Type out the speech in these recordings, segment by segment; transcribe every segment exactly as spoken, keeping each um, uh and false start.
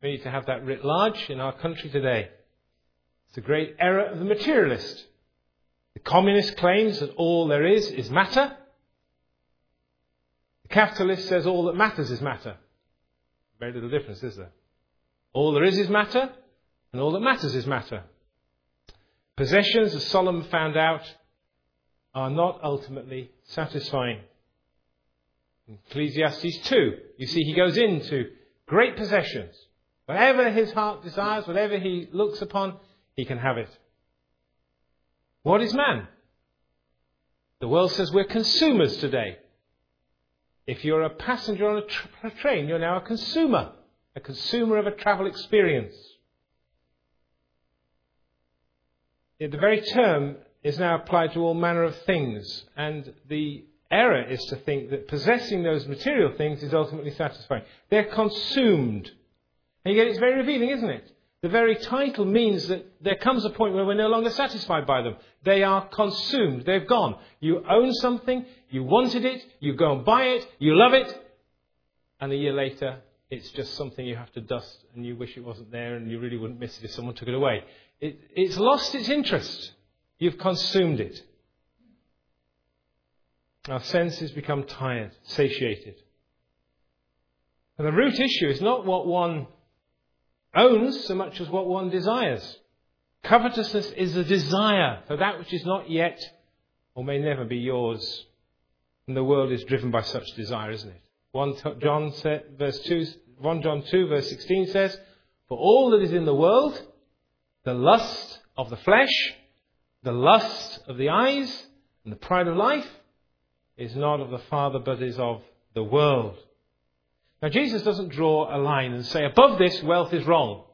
We need to have that writ large in our country today. It's a great error of the materialist. The communist claims that all there is is matter. The capitalist says all that matters is matter. Very little difference, is there? All there is is matter, and all that matters is matter. Possessions, as Solomon found out, are not ultimately satisfying. In Ecclesiastes two, you see he goes into great possessions. Whatever his heart desires, whatever he looks upon, he can have it. What is man? The world says we're consumers today. If you're a passenger on a, tra- a train, you're now a consumer. A consumer of a travel experience. Yet the very term is now applied to all manner of things. And the error is to think that possessing those material things is ultimately satisfying. They're consumed. And yet it's very revealing, isn't it? The very title means that there comes a point where we're no longer satisfied by them. They are consumed. They've gone. You own something. You wanted it. You go and buy it. You love it. And a year later, it's just something you have to dust and you wish it wasn't there and you really wouldn't miss it if someone took it away. It, it's lost its interest. You've consumed it. Our senses become tired, satiated. And the root issue is not what one owns so much as what one desires. Covetousness is a desire for that which is not yet or may never be yours. And the world is driven by such desire, isn't it? First John said, verse two, First John two verse sixteen says, "For all that is in the world, the lust of the flesh, the lust of the eyes, and the pride of life, is not of the Father, but is of the world." Now, Jesus doesn't draw a line and say, above this, wealth is wrong.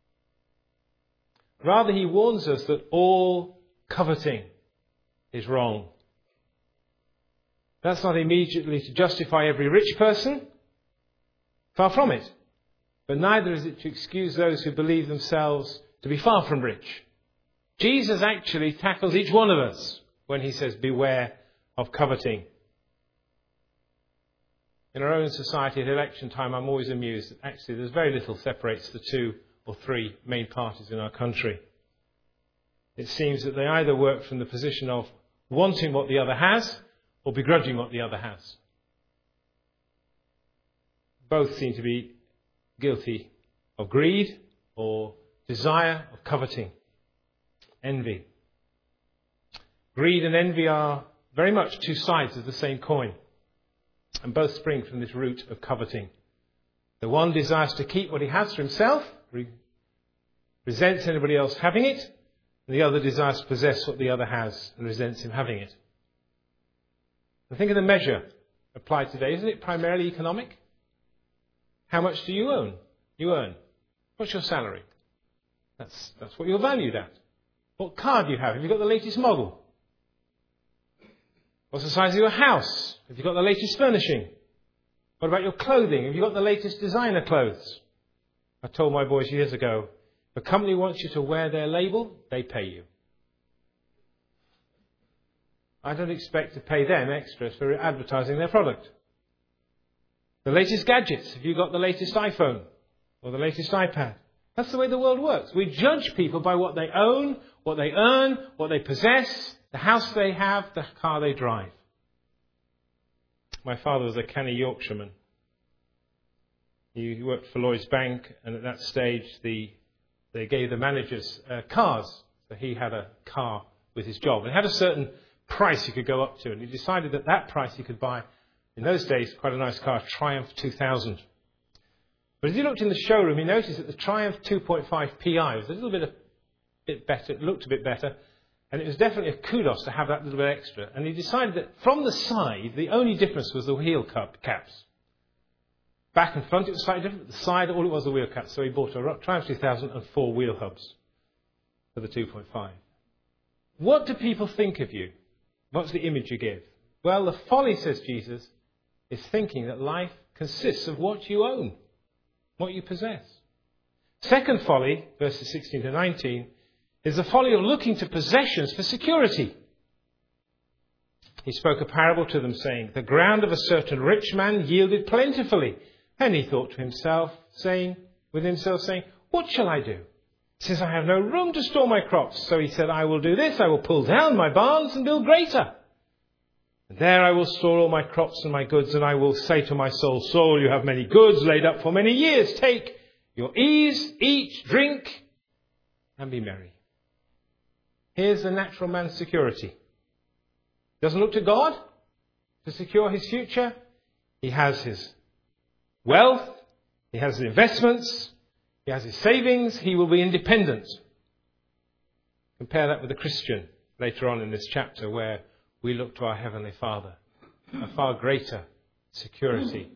Rather, he warns us that all coveting is wrong. That's not immediately to justify every rich person. Far from it. But neither is it to excuse those who believe themselves to be far from rich. Jesus actually tackles each one of us when he says, beware of coveting. In our own society at election time, I'm always amused that actually there's very little separates the two or three main parties in our country. It seems that they either work from the position of wanting what the other has or begrudging what the other has. Both seem to be guilty of greed or desire of coveting, envy. Greed and envy are very much two sides of the same coin. And both spring from this root of coveting. The one desires to keep what he has for himself, re- resents anybody else having it, and the other desires to possess what the other has and resents him having it. And think of the measure applied today. Isn't it primarily economic? How much do you own? You earn. What's your salary? That's, that's what you're valued at. What car do you have? Have you got the latest model? What's the size of your house? Have you got the latest furnishing? What about your clothing? Have you got the latest designer clothes? I told my boys years ago, if a company wants you to wear their label, they pay you. I don't expect to pay them extras for advertising their product. The latest gadgets. Have you got the latest iPhone or the latest iPad? That's the way the world works. We judge people by what they own, what they earn, what they possess, the house they have, the car they drive. My father was a canny Yorkshireman. He worked for Lloyds Bank, and at that stage the, they gave the managers uh, cars. So he had a car with his job. It had a certain price he could go up to, and he decided that that price he could buy, in those days, quite a nice car, Triumph two thousand. But as he looked in the showroom, he noticed that the Triumph two point five P I was a little bit, a bit better, it looked a bit better, and it was definitely a kudos to have that little bit extra. And he decided that from the side, the only difference was the wheel caps. Back and front, it was slightly different. The side, all it was the wheel caps. So he bought a Triumph two thousand and four wheel hubs for the two point five. What do people think of you? What's the image you give? Well, the folly, says Jesus, is thinking that life consists of what you own, what you possess. Second folly, verses sixteen to nineteen, is the folly of looking to possessions for security. He spoke a parable to them, saying, the ground of a certain rich man yielded plentifully. And he thought to himself, saying, with himself, saying, what shall I do? He says, I have no room to store my crops. So he said, I will do this. I will pull down my barns and build greater. And there I will store all my crops and my goods, and I will say to my soul, soul, you have many goods laid up for many years. Take your ease, eat, drink, and be merry. Here's the natural man's security. Doesn't look to God to secure his future. He has his wealth. He has his investments. He has his savings. He will be independent. Compare that with the Christian later on in this chapter, where we look to our Heavenly Father. A far greater security.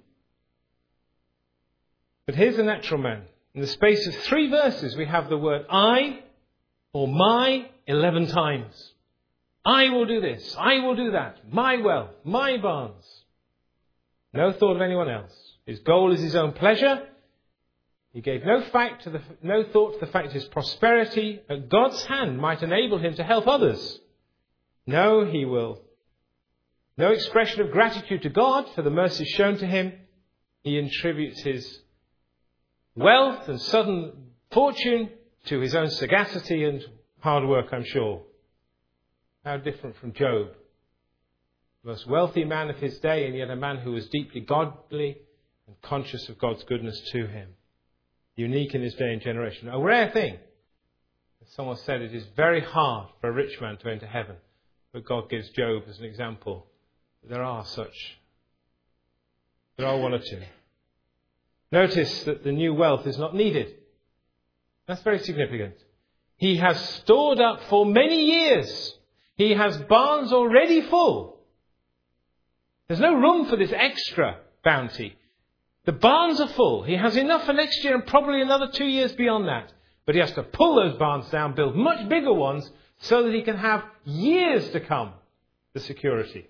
But here's the natural man. In the space of three verses, we have the word I or my eleven times. I will do this. I will do that. My wealth. My barns. No thought of anyone else. His goal is his own pleasure. He gave no fact to the, no thought to the fact his prosperity at God's hand might enable him to help others. No, he will. No expression of gratitude to God for the mercy shown to him. He attributes his wealth and sudden fortune to his own sagacity and hard work, I'm sure. How different from Job, the most wealthy man of his day, and yet a man who was deeply godly and conscious of God's goodness to him. Unique in his day and generation. A rare thing. As someone said, it is very hard for a rich man to enter heaven. But God gives Job as an example. There are such. There are one or two. Notice that the new wealth is not needed. That's very significant. He has stored up for many years. He has barns already full. There's no room for this extra bounty. The barns are full. He has enough for next year and probably another two years beyond that. But he has to pull those barns down, build much bigger ones, so that he can have years to come the security.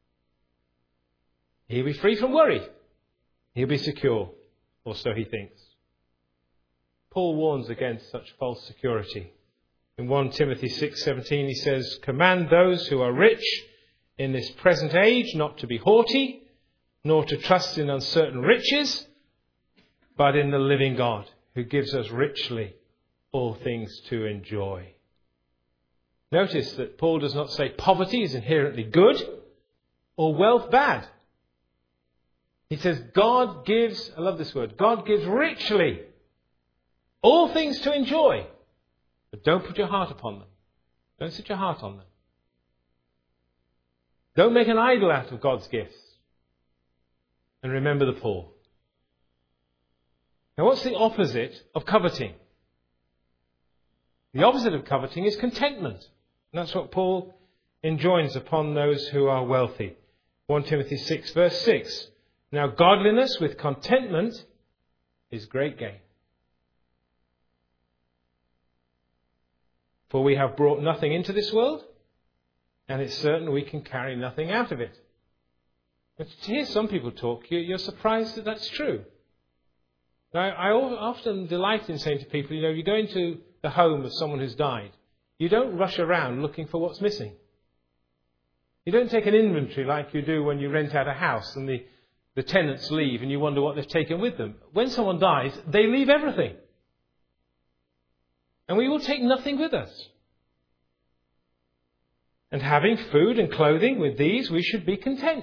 He'll be free from worry. He'll be secure, or so he thinks. Paul warns against such false security. In First Timothy six seventeen he says, command those who are rich in this present age not to be haughty, nor to trust in uncertain riches, but in the living God, who gives us richly all things to enjoy. Notice that Paul does not say poverty is inherently good or wealth bad. He says God gives, I love this word, God gives richly all things to enjoy. But don't put your heart upon them. Don't set your heart on them. Don't make an idol out of God's gifts. And remember the poor. Now, what's the opposite of coveting? The opposite of coveting is contentment. And that's what Paul enjoins upon those who are wealthy. First Timothy six verse six. Now godliness with contentment is great gain. For we have brought nothing into this world, and it's certain we can carry nothing out of it. But to hear some people talk, you're surprised that that's true. Now, I often delight in saying to people, you know, you go into the home of someone who's died. You don't rush around looking for what's missing. You don't take an inventory like you do when you rent out a house and the, the tenants leave and you wonder what they've taken with them. When someone dies, they leave everything. And we will take nothing with us. And having food and clothing, with these we should be content.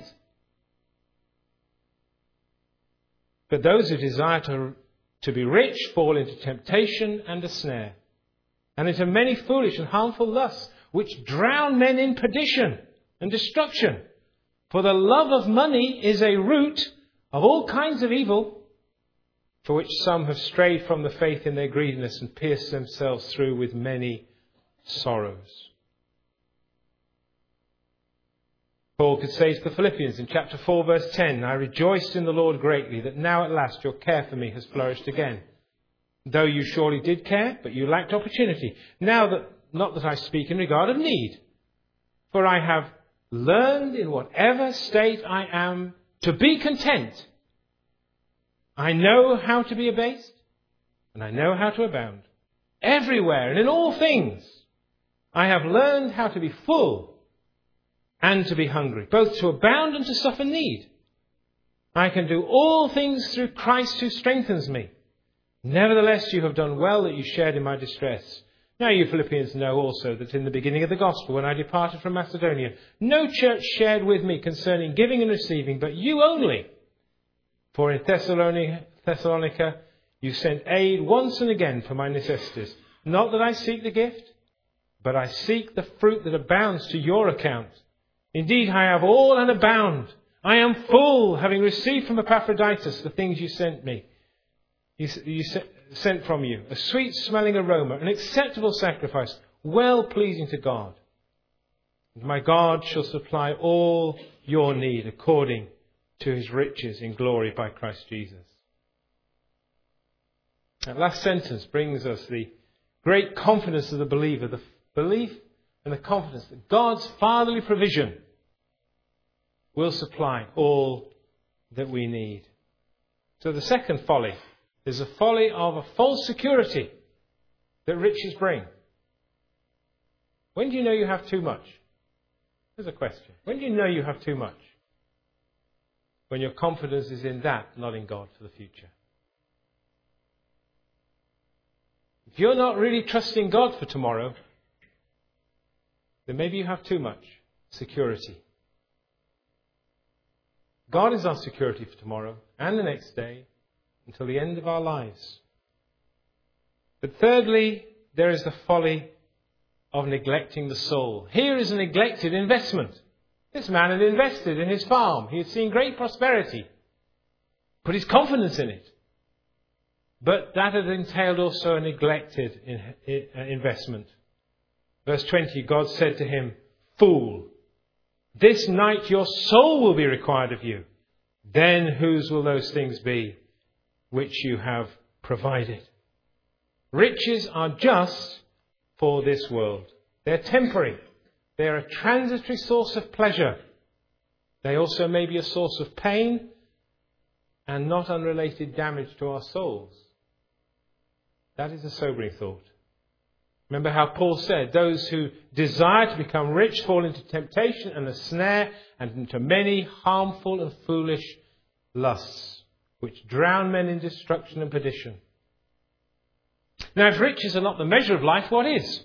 But those who desire to, to be rich fall into temptation and a snare, and into many foolish and harmful lusts, which drown men in perdition and destruction. For the love of money is a root of all kinds of evil, for which some have strayed from the faith in their greediness and pierced themselves through with many sorrows. Paul could say to the Philippians in chapter four verse ten, I rejoiced in the Lord greatly that now at last your care for me has flourished again. Though you surely did care, but you lacked opportunity. Now that, not that I speak in regard of need, for I have learned in whatever state I am to be content. I know how to be abased, and I know how to abound. Everywhere and in all things, I have learned how to be full and to be hungry, both to abound and to suffer need. I can do all things through Christ who strengthens me. Nevertheless, you have done well that you shared in my distress. Now you Philippians know also that in the beginning of the gospel, when I departed from Macedonia, no church shared with me concerning giving and receiving, but you only. For in Thessalonica, Thessalonica you sent aid once and again for my necessities. Not that I seek the gift, but I seek the fruit that abounds to your account. Indeed, I have all and abound. I am full, having received from Epaphroditus the things you sent me. You, you sent from you a sweet-smelling aroma, an acceptable sacrifice, well-pleasing to God. And my God shall supply all your need according to his riches in glory by Christ Jesus. That last sentence brings us the great confidence of the believer, the belief and the confidence that God's fatherly provision will supply all that we need. So the second folly is the folly of a false security that riches bring. When do you know you have too much? Here's a question. When do you know you have too much? When your confidence is in that, not in God for the future. If you're not really trusting God for tomorrow, then maybe you have too much security. God is our security for tomorrow and the next day until the end of our lives. But thirdly, there is the folly of neglecting the soul. Here is a neglected investment. This man had invested in his farm. He had seen great prosperity, put his confidence in it. But that had entailed also a neglected investment. Verse twenty, God said to him, "Fool, this night your soul will be required of you. Then whose will those things be which you have provided?" Riches are just for this world. They're temporary. They're a transitory source of pleasure. They also may be a source of pain and not unrelated damage to our souls. That is a sobering thought. Remember how Paul said, those who desire to become rich fall into temptation and a snare and into many harmful and foolish lusts, which drown men in destruction and perdition. Now, if riches are not the measure of life, what is?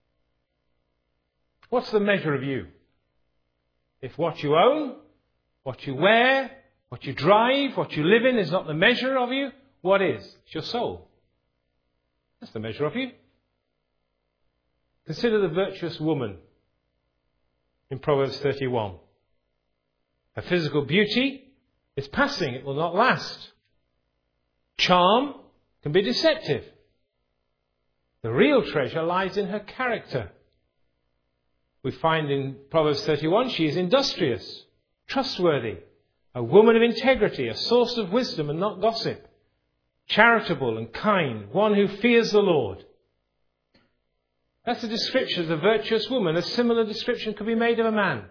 What's the measure of you? If what you own, what you wear, what you drive, what you live in is not the measure of you, what is? It's your soul. That's the measure of you. Consider the virtuous woman in Proverbs thirty-one. Her physical beauty is passing. It will not last. Charm can be deceptive. The real treasure lies in her character. We find in Proverbs thirty-one, she is industrious, trustworthy, a woman of integrity, a source of wisdom and not gossip, charitable and kind, one who fears the Lord. That's a description of the virtuous woman. A similar description could be made of a man.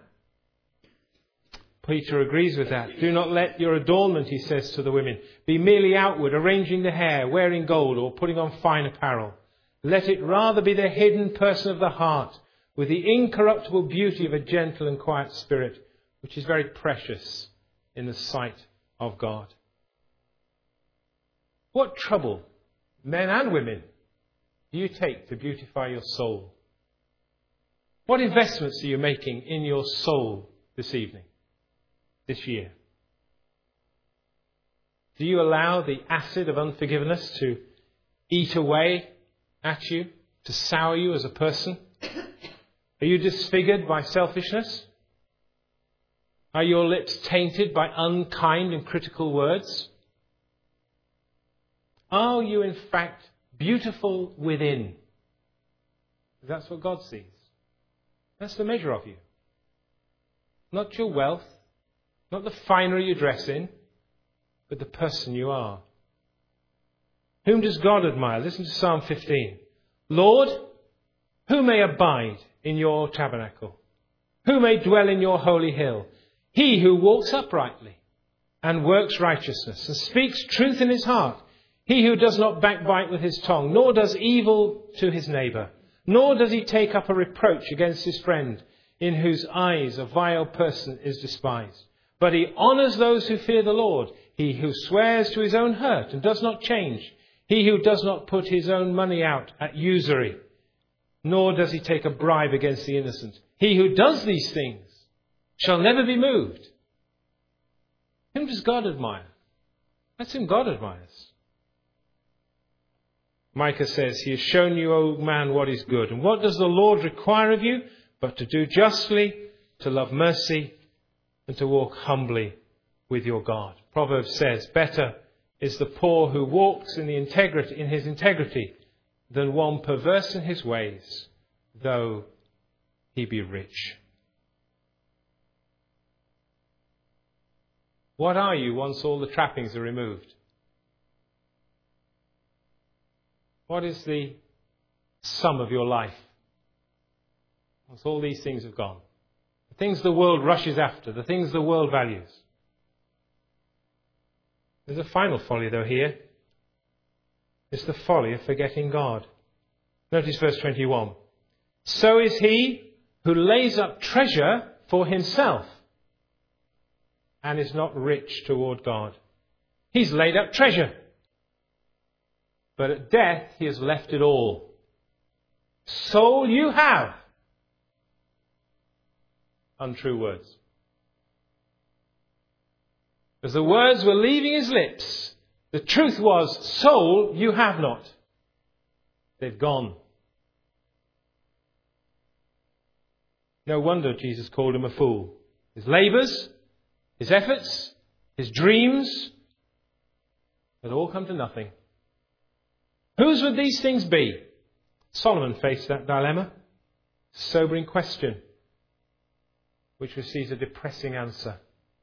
Peter agrees with that. Do not let your adornment, he says to the women, be merely outward, arranging the hair, wearing gold, or putting on fine apparel. Let it rather be the hidden person of the heart, with the incorruptible beauty of a gentle and quiet spirit, which is very precious in the sight of God. What trouble, men and women, do you take to beautify your soul? What investments are you making in your soul this evening, this year? Do you allow the acid of unforgiveness to eat away at you, to sour you as a person? Are you disfigured by selfishness? Are your lips tainted by unkind and critical words? Are you in fact beautiful within? That's what God sees. That's the measure of you. Not your wealth, not the finery you dress in, but the person you are. Whom does God admire? Listen to Psalm fifteen. Lord, who may abide in your tabernacle? Who may dwell in your holy hill? He who walks uprightly and works righteousness and speaks truth in his heart. He who does not backbite with his tongue, nor does evil to his neighbour, nor does he take up a reproach against his friend, in whose eyes a vile person is despised. But he honours those who fear the Lord. He who swears to his own hurt and does not change. He who does not put his own money out at usury, nor does he take a bribe against the innocent. He who does these things shall never be moved. Whom does God admire? That's whom God admires. Micah says, he has shown you, O man, what is good. And what does the Lord require of you? But to do justly, to love mercy, and to walk humbly with your God. Proverbs says, better is the poor who walks in the integrity, in his integrity, than one perverse in his ways, though he be rich. What are you once all the trappings are removed? What is the sum of your life once all these things have gone? The things the world rushes after, the things the world values. There's a final folly, though, here. It's the folly of forgetting God. Notice verse twenty-one. So is he who lays up treasure for himself and is not rich toward God. He's laid up treasure, but at death he has left it all. Soul you have. Untrue words. As the words were leaving his lips, the truth was, soul you have not. They've gone. No wonder Jesus called him a fool. His labours, his efforts, his dreams had all come to nothing. Whose would these things be? Solomon faced that dilemma. Sobering question, which receives a depressing answer.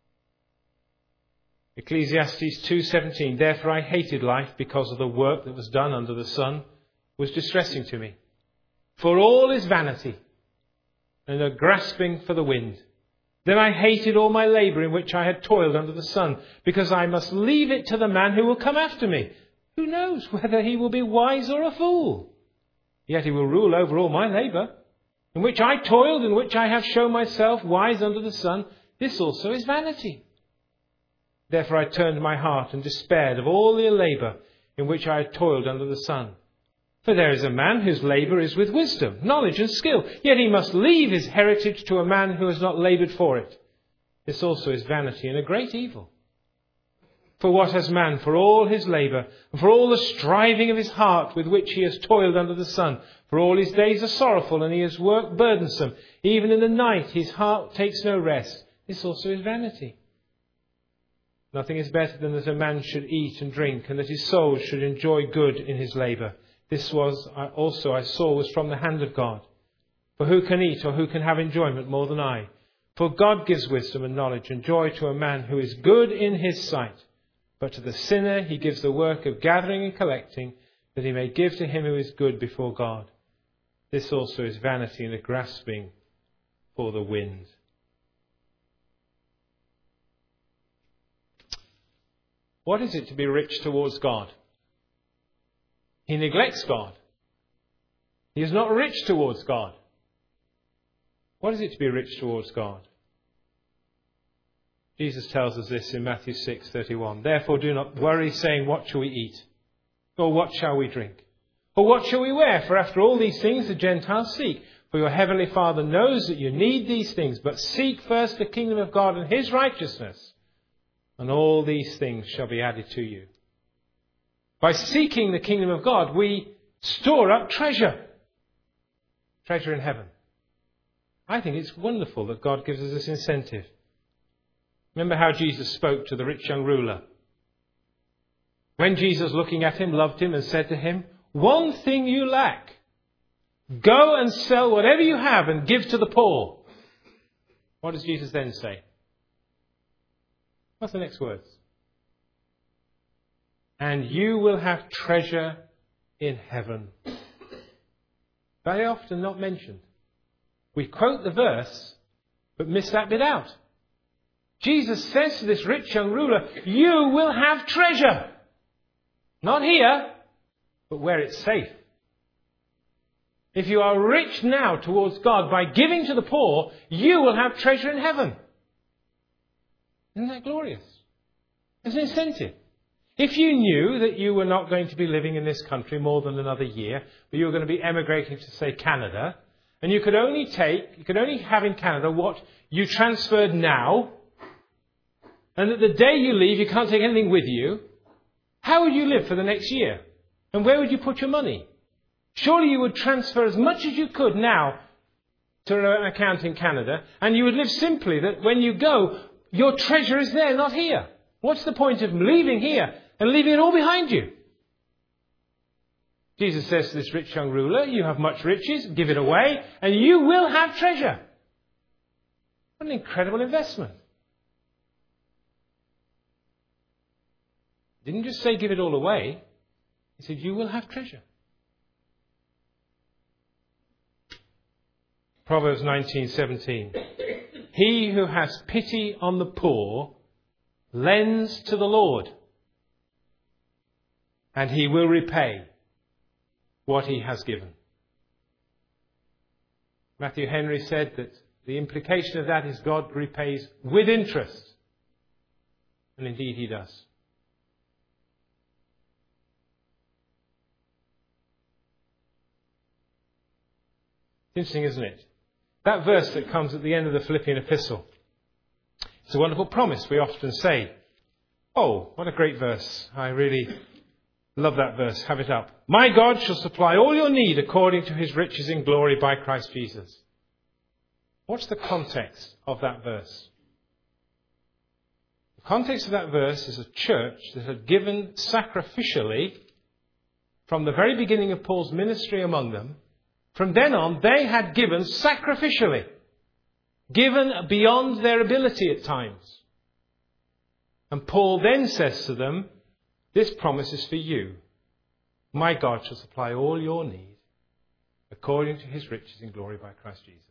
Ecclesiastes two seventeen, therefore I hated life because of the work that was done under the sun was distressing to me. For all is vanity and a grasping for the wind. Then I hated all my labour in which I had toiled under the sun, because I must leave it to the man who will come after me. Who knows whether he will be wise or a fool? Yet he will rule over all my labour, in which I toiled, in which I have shown myself wise under the sun. This also is vanity. Therefore I turned my heart and despaired of all the labour in which I had toiled under the sun. For there is a man whose labour is with wisdom, knowledge and skill, yet he must leave his heritage to a man who has not laboured for it. This also is vanity and a great evil. For what has man for all his labour, and for all the striving of his heart with which he has toiled under the sun? For all his days are sorrowful, and he has work burdensome. Even in the night his heart takes no rest. This also is vanity. Nothing is better than that a man should eat and drink, and that his soul should enjoy good in his labour. This was also I saw was from the hand of God. For who can eat or who can have enjoyment more than I? For God gives wisdom and knowledge and joy to a man who is good in his sight. But to the sinner he gives the work of gathering and collecting, that he may give to him who is good before God. This also is vanity and a grasping for the wind. What is it to be rich towards God? He neglects God. He is not rich towards God. What is it to be rich towards God? Jesus tells us this in Matthew six thirty-one. Therefore do not worry, saying, what shall we eat? Or what shall we drink? Or what shall we wear? For after all these things the Gentiles seek. For your heavenly Father knows that you need these things. But seek first the kingdom of God and his righteousness, and all these things shall be added to you. By seeking the kingdom of God, we store up treasure. Treasure in heaven. I think it's wonderful that God gives us this incentive. Remember how Jesus spoke to the rich young ruler. When Jesus, looking at him, loved him and said to him, one thing you lack. Go and sell whatever you have and give to the poor. What does Jesus then say? What's the next words? And you will have treasure in heaven. Very often not mentioned. We quote the verse, but miss that bit out. Jesus says to this rich young ruler, you will have treasure. Not here, but where it's safe. If you are rich now towards God by giving to the poor, you will have treasure in heaven. Isn't that glorious? It's an incentive. If you knew that you were not going to be living in this country more than another year, but you were going to be emigrating to, say, Canada, and you could only take, you could only have in Canada what you transferred now, and that the day you leave you can't take anything with you, how would you live for the next year? And where would you put your money? Surely you would transfer as much as you could now to an account in Canada, and you would live simply that when you go, your treasure is there, not here. What's the point of leaving here and leaving it all behind you? Jesus says to this rich young ruler, you have much riches, give it away, and you will have treasure. What an incredible investment. He didn't just say give it all away. He said you will have treasure. Proverbs nineteen seventeen. He who has pity on the poor lends to the Lord, and he will repay what he has given. Matthew Henry said that the implication of that is God repays with interest. And indeed he does. It's interesting, isn't it? That verse that comes at the end of the Philippian epistle. It's a wonderful promise. We often say, oh, what a great verse. I really love that verse. Have it up. My God shall supply all your need according to his riches in glory by Christ Jesus. What's the context of that verse? The context of that verse is a church that had given sacrificially from the very beginning of Paul's ministry among them. From then on, they had given sacrificially. Given beyond their ability at times. And Paul then says to them, this promise is for you. My God shall supply all your need according to his riches in glory by Christ Jesus.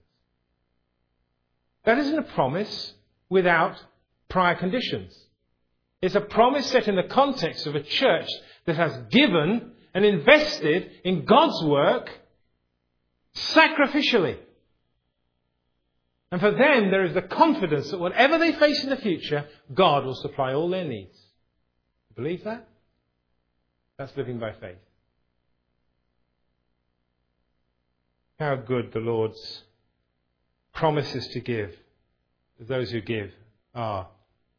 That isn't a promise without prior conditions. It's a promise set in the context of a church that has given and invested in God's work sacrificially. And for them, there is the confidence that whatever they face in the future, God will supply all their needs. Believe that? That's living by faith. How good the Lord's promises to give, to those who give, are.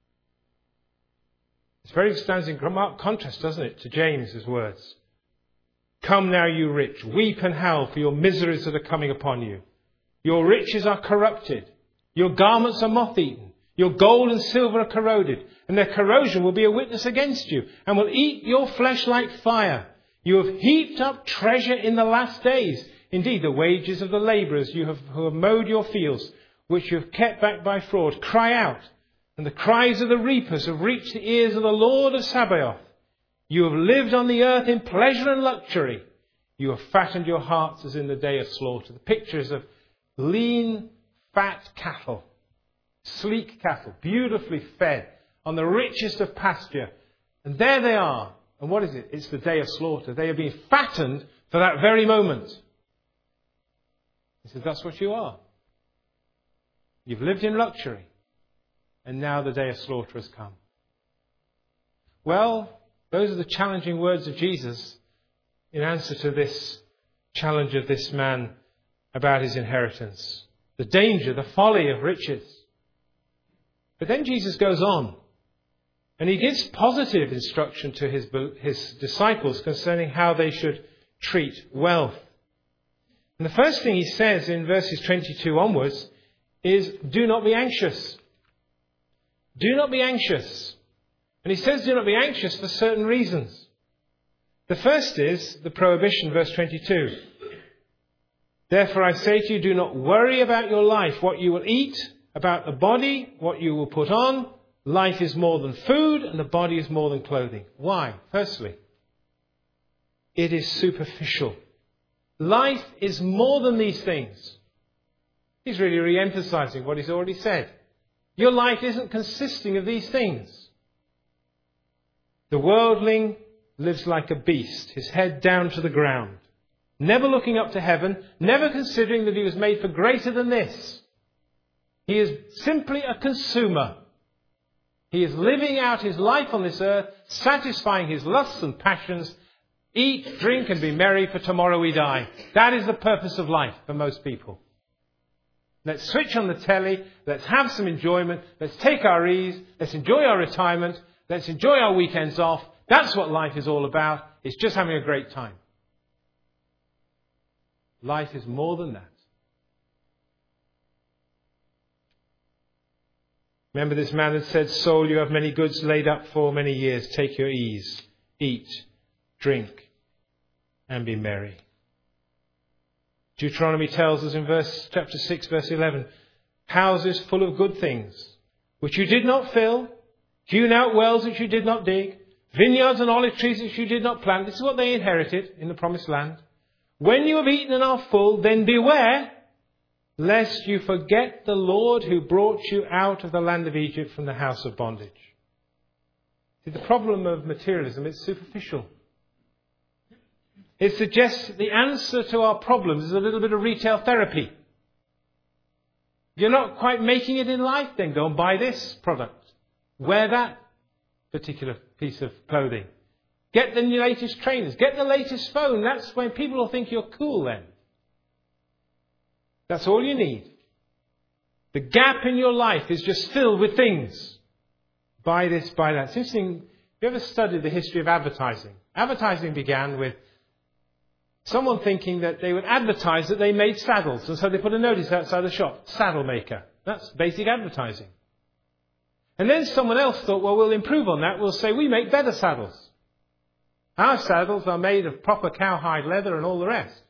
It's very stands in marked contrast, doesn't it, to James's words. Come now, you rich, weep and howl for your miseries that are coming upon you. Your riches are corrupted. Your garments are moth-eaten. Your gold and silver are corroded. And their corrosion will be a witness against you and will eat your flesh like fire. You have heaped up treasure in the last days. Indeed, the wages of the labourers you have, who have mowed your fields, which you have kept back by fraud, cry out. And the cries of the reapers have reached the ears of the Lord of Sabaoth. You have lived on the earth in pleasure and luxury. You have fattened your hearts as in the day of slaughter. The pictures of lean, fat cattle, sleek cattle, beautifully fed on the richest of pasture. And there they are. And what is it? It's the day of slaughter. They are being fattened for that very moment. He says, that's what you are. You've lived in luxury. And now the day of slaughter has come. Well, those are the challenging words of Jesus in answer to this challenge of this man about his inheritance. The danger, the folly of riches. But then Jesus goes on. And he gives positive instruction to his, his disciples concerning how they should treat wealth. And the first thing he says in verses twenty-two onwards is, do not be anxious. Do not be anxious. And he says do not be anxious for certain reasons. The first is the prohibition, verse twenty-two. Therefore I say to you, do not worry about your life, what you will eat, about the body, what you will put on. Life is more than food, and the body is more than clothing. Why? Firstly, it is superficial. Life is more than these things. He's really re-emphasizing what he's already said. Your life isn't consisting of these things. The worldling lives like a beast, his head down to the ground, never looking up to heaven, never considering that he was made for greater than this. He is simply a consumer. He is living out his life on this earth, satisfying his lusts and passions. Eat, drink, and be merry, for tomorrow we die. That is the purpose of life for most people. Let's switch on the telly. Let's have some enjoyment. Let's take our ease. Let's enjoy our retirement. Let's enjoy our weekends off. That's what life is all about. It's just having a great time. Life is more than that. Remember, this man had said, "Soul, you have many goods laid up for many years. Take your ease. Eat, drink, and be merry." Deuteronomy tells us in verse chapter six, verse eleven, "Houses full of good things, which you did not fill, hewn out wells which you did not dig, vineyards and olive trees which you did not plant." This is what they inherited in the promised land. "When you have eaten and are full, then beware, lest you forget the Lord who brought you out of the land of Egypt from the house of bondage." See, the problem of materialism is superficial. It suggests that the answer to our problems is a little bit of retail therapy. You're not quite making it in life, then go and buy this product. Wear that particular piece of clothing. Get the latest trainers. Get the latest phone. That's when people will think you're cool then. That's all you need. The gap in your life is just filled with things. Buy this, buy that. It's interesting. Have you ever studied the history of advertising? Advertising began with someone thinking that they would advertise that they made saddles. And so they put a notice outside the shop, "Saddle maker." That's basic advertising. And then someone else thought, well, we'll improve on that. We'll say we make better saddles. Our saddles are made of proper cowhide leather and all the rest.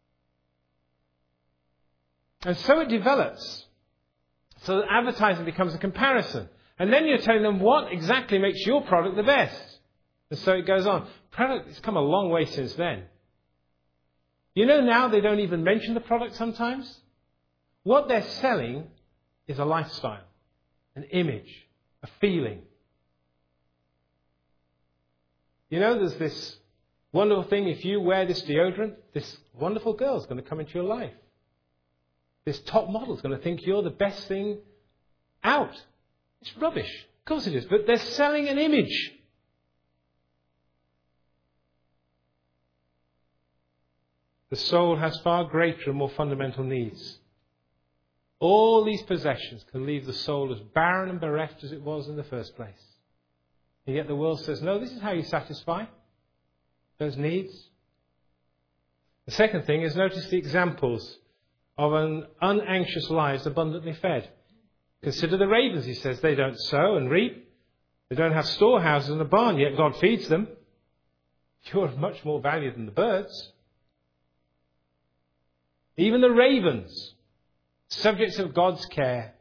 And so it develops. So that advertising becomes a comparison. And then you're telling them what exactly makes your product the best. And so it goes on. Product has come a long way since then. You know, now they don't even mention the product sometimes. What they're selling is a lifestyle, an image, a feeling. You know, there's this wonderful thing. If you wear this deodorant, this wonderful girl is going to come into your life. This top model is going to think you're the best thing out. It's rubbish. Of course it is. But they're selling an image. The soul has far greater and more fundamental needs. All these possessions can leave the soul as barren and bereft as it was in the first place. And yet the world says, no, this is how you satisfy those needs. The second thing is, notice the examples of an unanxious lives abundantly fed. Consider the ravens, he says. They don't sow and reap. They don't have storehouses in a barn, yet God feeds them. You're of much more value than the birds. Even the ravens, subjects of God's care.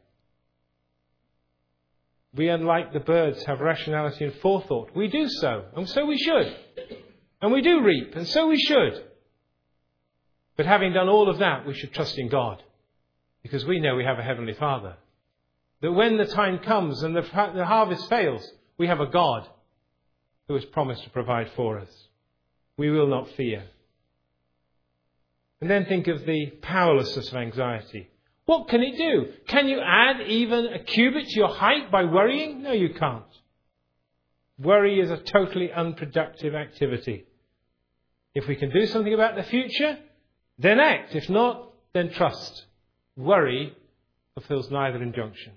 We, unlike the birds, have rationality and forethought. We do so, and so we should. And we do reap, and so we should. But having done all of that, we should trust in God, because we know we have a Heavenly Father. That when the time comes and the, the harvest fails, we have a God who has promised to provide for us. We will not fear. And then think of the powerlessness of anxiety. What can it do? Can you add even a cubit to your height by worrying? No, you can't. Worry is a totally unproductive activity. If we can do something about the future, then act. If not, then trust. Worry fulfills neither injunction.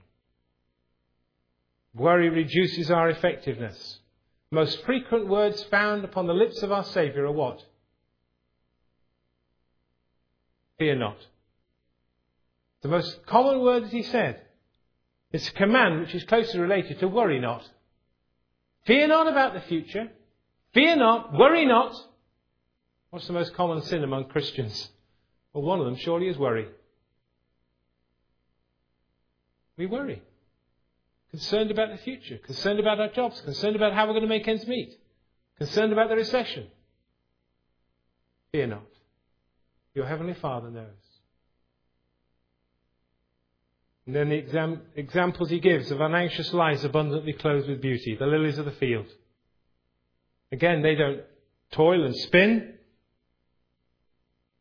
Worry reduces our effectiveness. Most frequent words found upon the lips of our Saviour are what? Fear not. The most common word that he said. It's a command which is closely related to worry not. Fear not about the future. Fear not. Worry not. What's the most common sin among Christians? Well, one of them surely is worry. We worry. Concerned about the future. Concerned about our jobs. Concerned about how we're going to make ends meet. Concerned about the recession. Fear not. Your Heavenly Father knows. And then the exam- examples he gives of unanxious lives abundantly clothed with beauty. The lilies of the field. Again, they don't toil and spin,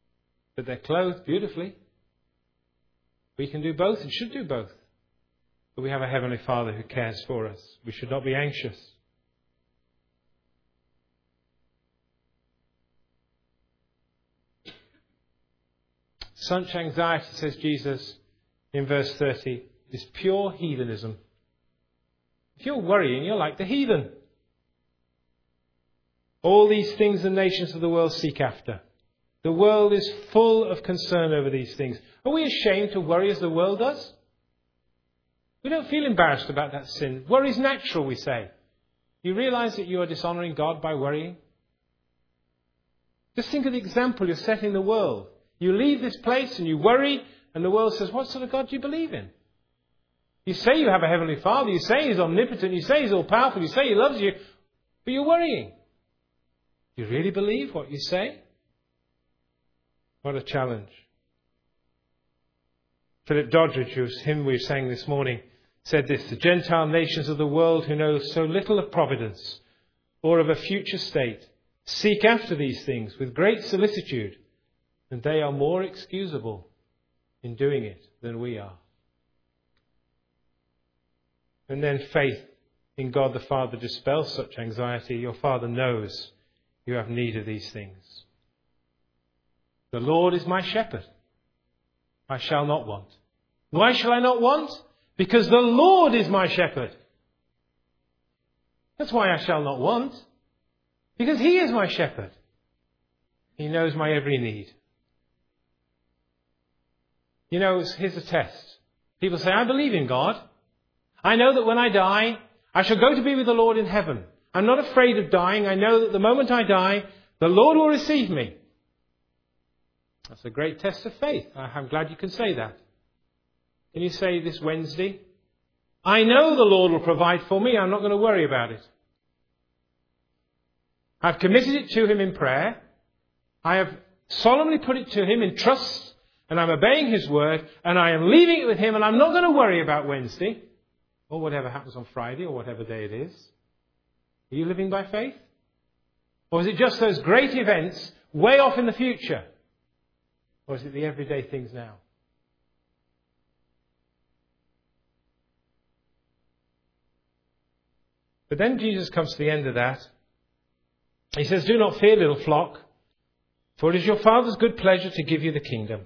but they're clothed beautifully. We can do both and should do both. But we have a Heavenly Father who cares for us. We should not be anxious. Such anxiety, says Jesus in verse thirty, is pure heathenism. If you're worrying, you're like the heathen. All these things the nations of the world seek after. The world is full of concern over these things. Are we ashamed to worry as the world does? We don't feel embarrassed about that sin. Worry is natural, we say. You realize that you are dishonoring God by worrying? Just think of the example you're setting the world. You leave this place and you worry, and the world says, what sort of God do you believe in? You say you have a Heavenly Father, you say He's omnipotent, you say He's all-powerful, you say He loves you, but you're worrying. Do you really believe what you say? What a challenge. Philip Doddridge, whose hymn we sang this morning, said this: the Gentile nations of the world who know so little of providence or of a future state seek after these things with great solicitude, and they are more excusable in doing it than we are. And then faith in God the Father dispels such anxiety. Your Father knows you have need of these things. The Lord is my shepherd. I shall not want. Why shall I not want? Because the Lord is my shepherd. That's why I shall not want. Because He is my shepherd. He knows my every need. You know, here's a test. People say, I believe in God. I know that when I die, I shall go to be with the Lord in heaven. I'm not afraid of dying. I know that the moment I die, the Lord will receive me. That's a great test of faith. I'm glad you can say that. Can you say this Wednesday? I know the Lord will provide for me. I'm not going to worry about it. I've committed it to Him in prayer. I have solemnly put it to Him in trust, and I'm obeying His word, and I am leaving it with Him, and I'm not going to worry about Wednesday or whatever happens on Friday or whatever day it is. Are you living by faith? Or is it just those great events way off in the future? Or is it the everyday things now? But then Jesus comes to the end of that. He says, do not fear, little flock, for it is your Father's good pleasure to give you the kingdom.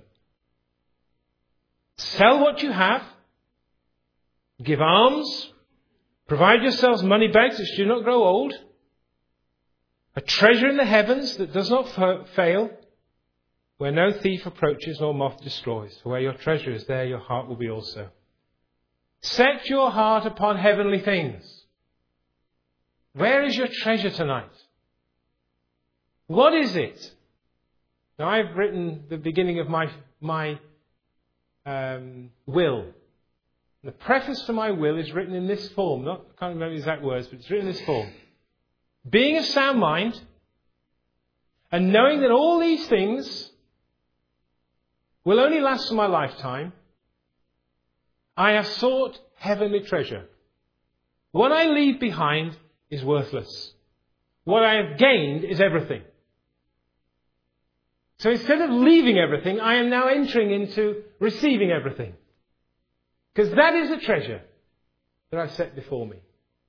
Sell what you have, give alms, provide yourselves money bags which do not grow old, a treasure in the heavens that does not fail, where no thief approaches nor moth destroys. For where your treasure is, there your heart will be also. Set your heart upon heavenly things. Where is your treasure tonight? What is it? Now, I've written the beginning of my, my um, will. The preface to my will is written in this form. Not, I can't remember the exact words, but it's written in this form. Being of sound mind, and knowing that all these things will only last for my lifetime, I have sought heavenly treasure. What I leave behind is worthless. What I have gained is everything. So instead of leaving everything, I am now entering into receiving everything. Because that is the treasure that I set before me.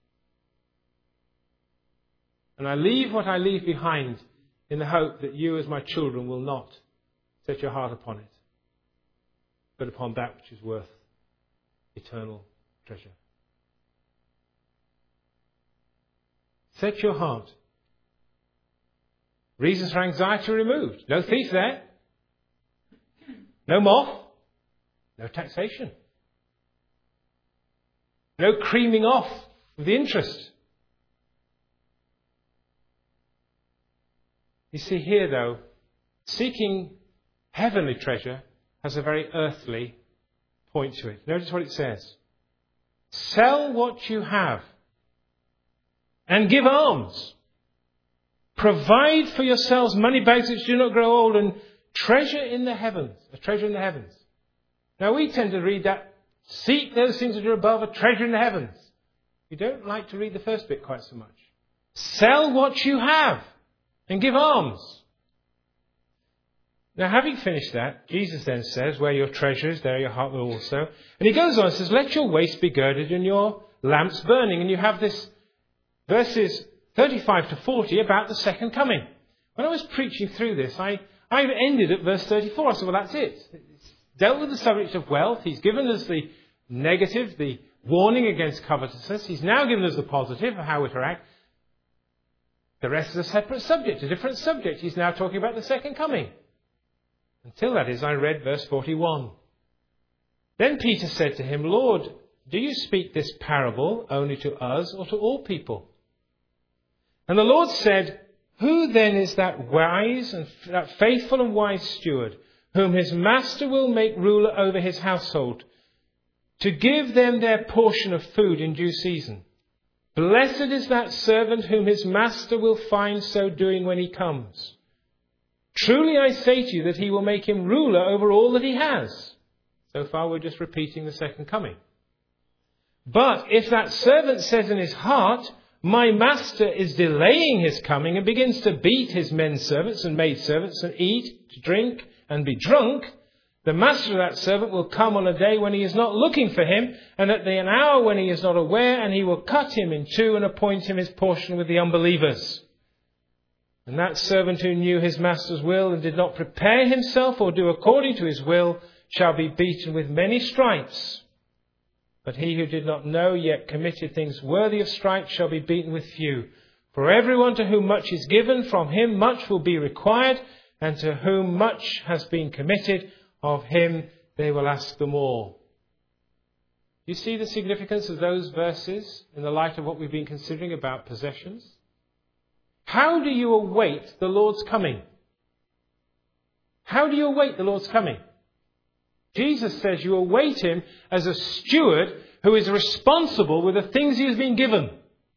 And I leave what I leave behind in the hope that you as my children will not set your heart upon it, but upon that which is worth eternal treasure. Set your heart. Reasons for anxiety removed. No thief there. No moth. No taxation. No creaming off of the interest. You see here, though, seeking heavenly treasure has a very earthly point to it. Notice what it says. Sell what you have and give alms. Provide for yourselves money bags which do not grow old, and treasure in the heavens. A treasure in the heavens. Now we tend to read that, seek those things that are above, a treasure in the heavens. We don't like to read the first bit quite so much. Sell what you have and give alms. Now, having finished that, Jesus then says, where your treasure is, there your heart will also. And he goes on and says, let your waist be girded and your lamps burning. And you have this verses thirty-five to forty about the second coming. When I was preaching through this, I, I ended at verse thirty-four. I said, well, that's it. It's dealt with the subject of wealth. He's given us the negative, the warning against covetousness. He's now given us the positive of how we're to act. The rest is a separate subject, a different subject. He's now talking about the second coming. Until that is, I read verse forty-one. Then Peter said to him, Lord, do you speak this parable only to us or to all people? And the Lord said, who then is that wise and that faithful and wise steward, whom his master will make ruler over his household, to give them their portion of food in due season? Blessed is that servant whom his master will find so doing when he comes. Truly I say to you that he will make him ruler over all that he has. So far we're just repeating the second coming. But if that servant says in his heart, my master is delaying his coming, and begins to beat his men servants and maid servants and eat, to drink and be drunk, the master of that servant will come on a day when he is not looking for him, and at an hour when he is not aware, and he will cut him in two and appoint him his portion with the unbelievers. And that servant who knew his master's will and did not prepare himself or do according to his will shall be beaten with many stripes. But he who did not know yet committed things worthy of stripes shall be beaten with few. For everyone to whom much is given, from him much will be required, and to whom much has been committed, of him they will ask the more. You see the significance of those verses in the light of what we've been considering about possessions? How do you await the Lord's coming? How do you await the Lord's coming? Jesus says you await him as a steward who is responsible with the things he has been given.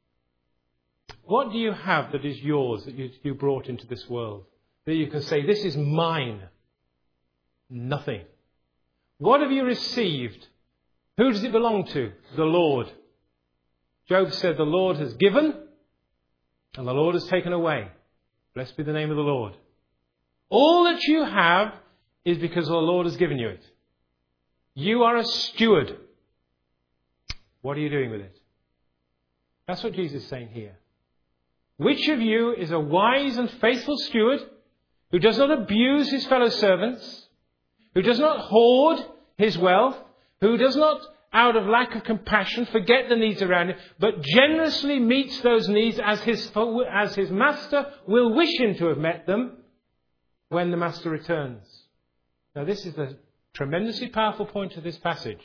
What do you have that is yours, that you, you brought into this world? That you can say, this is mine. Nothing. What have you received? Who does it belong to? The Lord. Job said, the Lord has given and the Lord has taken away. Blessed be the name of the Lord. All that you have is because the Lord has given you it. You are a steward. What are you doing with it? That's what Jesus is saying here. Which of you is a wise and faithful steward who does not abuse his fellow servants, who does not hoard his wealth, who does not, out of lack of compassion, forget the needs around him, but generously meets those needs as his, as his master will wish him to have met them when the master returns? Now this is the tremendously powerful point of this passage.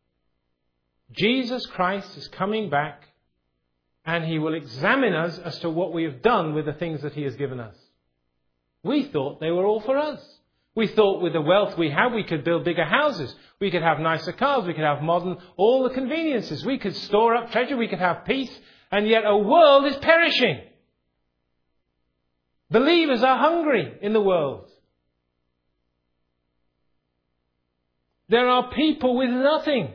Jesus Christ is coming back, and he will examine us as to what we have done with the things that he has given us. We thought they were all for us. We thought with the wealth we have, we could build bigger houses. We could have nicer cars. We could have modern, all the conveniences. We could store up treasure. We could have peace. And yet a world is perishing. Believers are hungry in the world. There are people with nothing.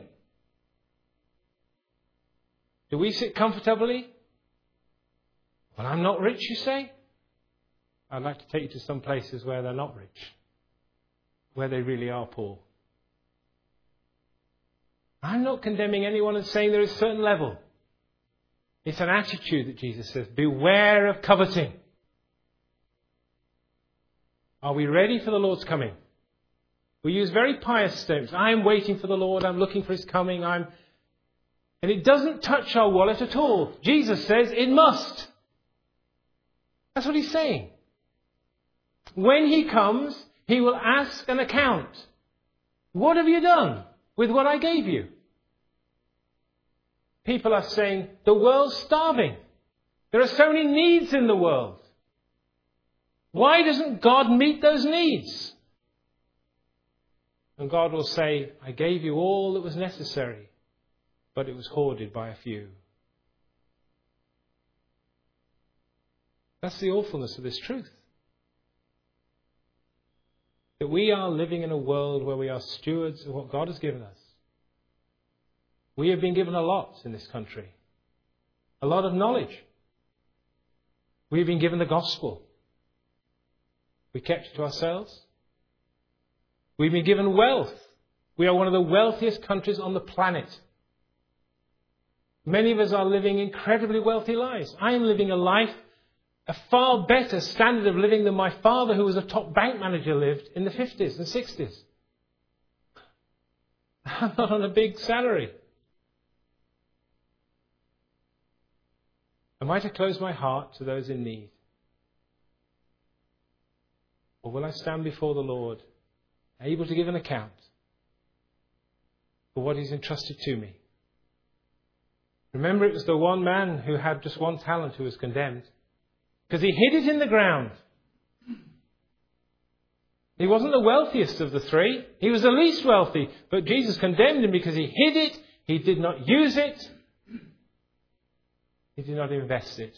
Do we sit comfortably? Well, I'm not rich, you say? I'd like to take you to some places where they're not rich, where they really are poor. I'm not condemning anyone and saying there is a certain level. It's an attitude that Jesus says, beware of coveting. Are we ready for the Lord's coming? We use very pious statements. I'm waiting for the Lord. I'm looking for his coming. I'm, and it doesn't touch our wallet at all. Jesus says it must. That's what he's saying. When he comes, he will ask an account. What have you done with what I gave you? People are saying, the world's starving. There are so many needs in the world. Why doesn't God meet those needs? And God will say, I gave you all that was necessary, but it was hoarded by a few. That's the awfulness of this truth. That we are living in a world where we are stewards of what God has given us. We have been given a lot in this country. A lot of knowledge. We have been given the gospel. We kept it to ourselves. We've been given wealth. We are one of the wealthiest countries on the planet. Many of us are living incredibly wealthy lives. I am living a life, a far better standard of living than my father, who was a top bank manager, lived in the fifties and sixties. I'm not on a big salary. Am I to close my heart to those in need? Or will I stand before the Lord, able to give an account for what He's entrusted to me? Remember, it was the one man who had just one talent who was condemned, because he hid it in the ground. He wasn't the wealthiest of the three. He was the least wealthy. But Jesus condemned him because he hid it. He did not use it. He did not invest it.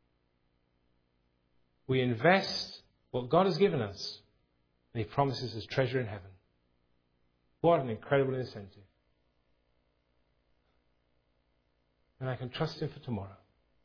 We invest what God has given us, and He promises us treasure in heaven. What an incredible incentive. And I can trust Him for tomorrow.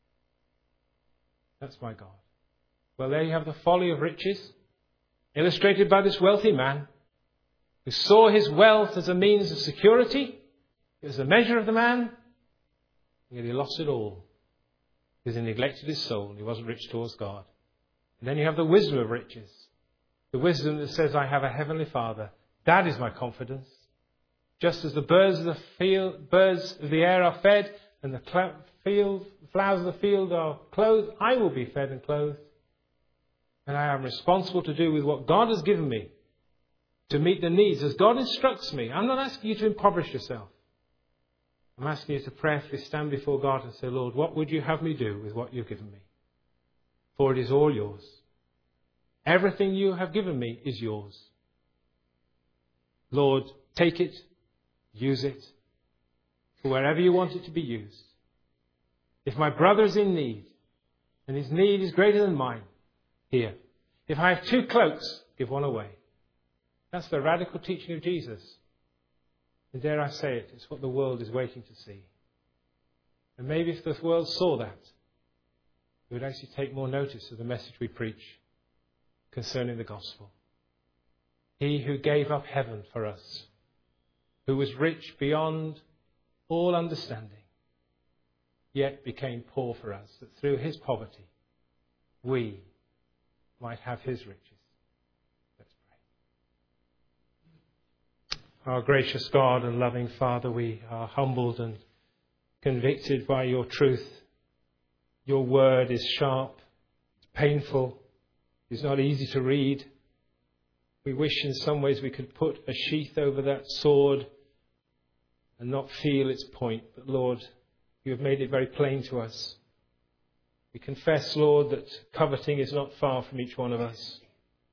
That's my God. Well, there you have the folly of riches, illustrated by this wealthy man who saw his wealth as a means of security. It was a measure of the man, yet he lost it all because he neglected his soul. He wasn't rich towards God. And then you have the wisdom of riches, the wisdom that says, I have a heavenly Father. That is my confidence. Just as the birds of the field, birds of the air are fed, and the cl- field, flowers of the field are clothed, I will be fed and clothed. And I am responsible to do with what God has given me to meet the needs as God instructs me. I'm not asking you to impoverish yourself. I'm asking you to prayerfully stand before God and say, Lord, what would you have me do with what you've given me? For it is all yours. Everything you have given me is yours. Lord, take it, use it, for wherever you want it to be used. If my brother is in need, and his need is greater than mine, here. If I have two cloaks, give one away. That's the radical teaching of Jesus. And dare I say it, it's what the world is waiting to see. And maybe if the world saw that, it would actually take more notice of the message we preach concerning the gospel. He who gave up heaven for us, who was rich beyond all understanding, yet became poor for us, that through His poverty we might have His riches. Let's pray. Our gracious God and loving Father, we are humbled and convicted by your truth. Your word is sharp, it's painful, it's not easy to read. We wish in some ways we could put a sheath over that sword and not feel its point. But Lord, you have made it very plain to us. We confess, Lord, that coveting is not far from each one of us.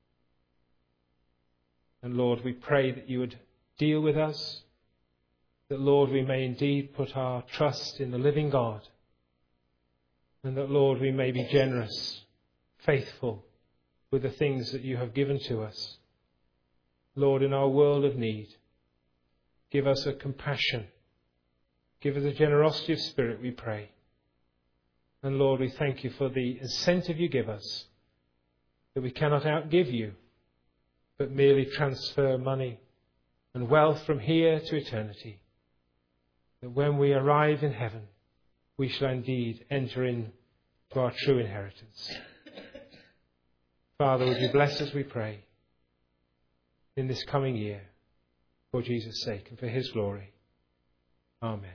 And Lord, we pray that you would deal with us, that, Lord, we may indeed put our trust in the living God, and that, Lord, we may be generous, faithful with the things that you have given to us. Lord, in our world of need, give us a compassion, give us a generosity of spirit, we pray. And Lord, we thank you for the incentive you give us, that we cannot outgive you, but merely transfer money and wealth from here to eternity. That when we arrive in heaven, we shall indeed enter into our true inheritance. Father, would you bless us, we pray, in this coming year, for Jesus' sake and for His glory. Amen.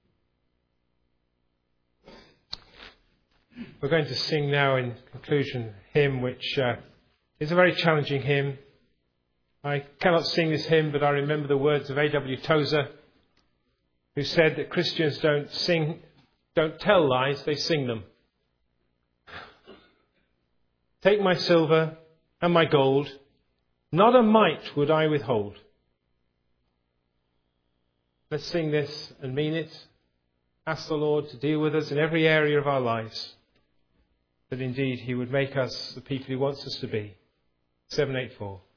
We're going to sing now in conclusion a hymn which uh, is a very challenging hymn. I cannot sing this hymn, but I remember the words of A W Tozer, who said that Christians don't sing, don't tell lies, they sing them. Take my silver and my gold, not a mite would I withhold. Let's sing this and mean it. Ask the Lord to deal with us in every area of our lives, that indeed He would make us the people He wants us to be. seven eight four